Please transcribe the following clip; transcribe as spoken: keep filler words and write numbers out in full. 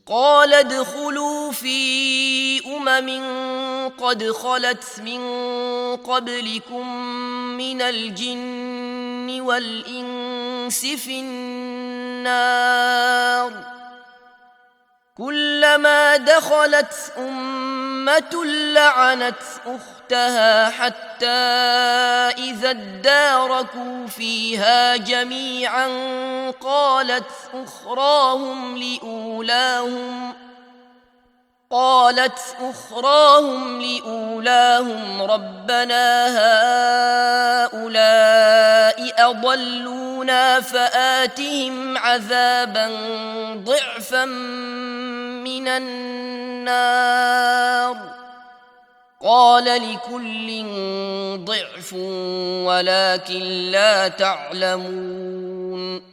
قال ادخلوا في أمم قد خلت من قبلكم من الجن والإنس في النار كلما دخلت أمة لعنت أختها حتى إذا اداركوا فيها جميعا قالت أخراهم لأولاهم قالت أخراهم لأولاهم ربنا هؤلاء أضلونا فآتهم عذابا ضعفا من النار قال لكل ضعف ولكن لا تعلمون